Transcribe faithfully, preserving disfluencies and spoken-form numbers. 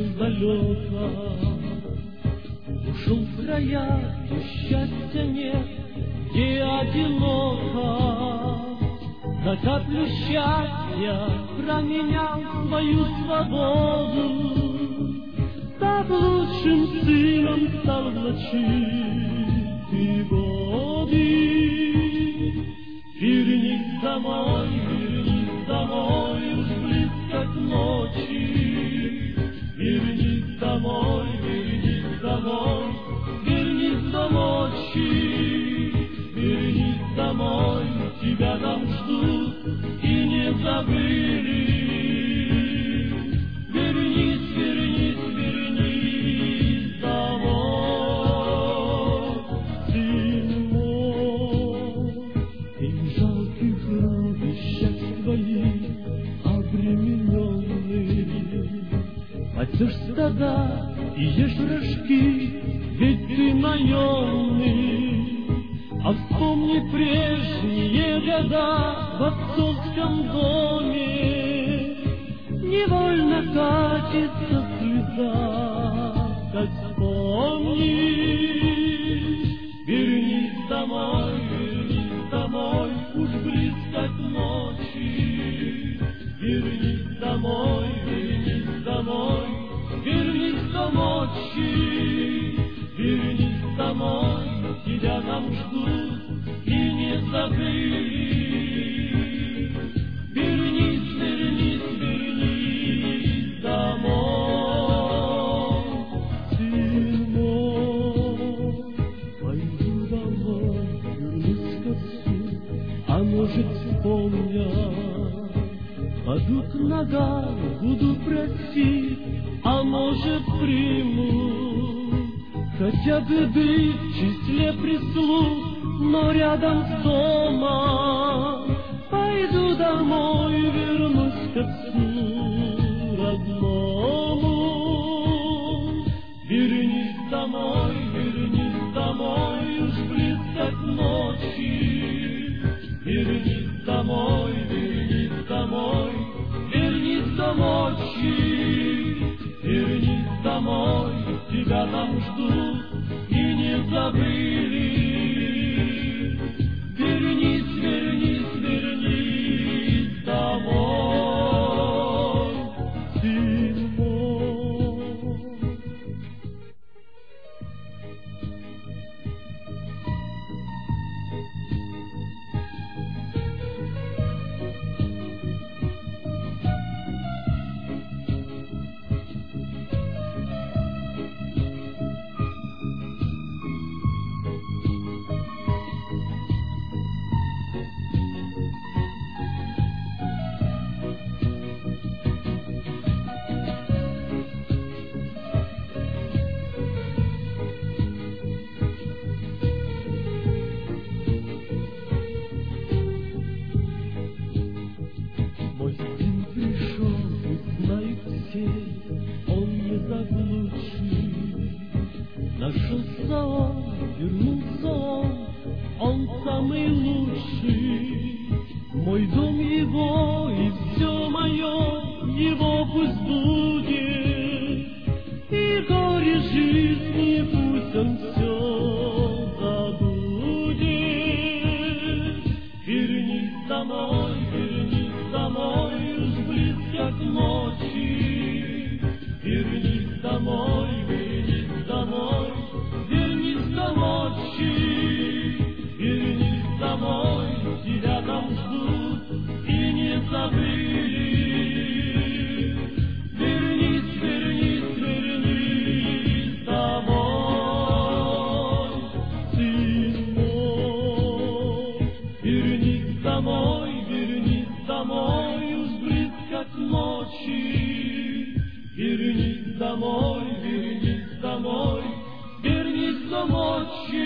издалека. Ушел в края, где счастья нет, где одиноко. За каплю счастья променял свою свободу. Так лучшим сыном стал в ночи и годы. Вернись домой, вернись домой, уж близко к ночи. Вернись домой, вернись домой, вернись до ночи. Вернись домой, тебя там ждут и не забыли. Вернись, вернись, вернись домой, сын мой. И жалких рубищах твоих обремененный, пасешь стада и ешь рожки, ведь ты наемный. А вспомни прежние года в отцовском доме, невольно катится слеза, как вспомнишь. Вернись домой, вернись домой, уж близко к ночи. Вернись домой, вернись домой, вернись до ночи. Вернись домой, тебя там ждут и не забыли. Вернись, вернись, вернись домой, сын мой. Пойду домой, вернусь к отцу, а может вспомня. Паду к ногам, буду просить, а может приму. Хотя бы быть в числе прислуг, но рядом с домом. Пойду домой, вернусь к отцу родному. Вернись домой, вернись домой, уж близко к ночи. Вернись домой, вернись домой, вернись до ночи. Вернись домой, тебя там ждут и не забыли. Вернись, вернись, вернись домой, сын мой. Мой сын пришел, и знают все, он не заблудший. Нашелся он, вернулся он, он самый лучший. Мой дом его и все мое, его пусть будет. И горе жизни пусть он все забудет. Вернись домой, вернись домой, уж близко к ночи. Вернись домой, вернись домой, вернись до ночи. Вернись домой, тебя там ждут и не забыли. Вернись, вернись, вернись домой, сын мой. Вернись домой, вернись домой, уж близко к ночи. Вернись домой, вернись домой, вернись до ночи.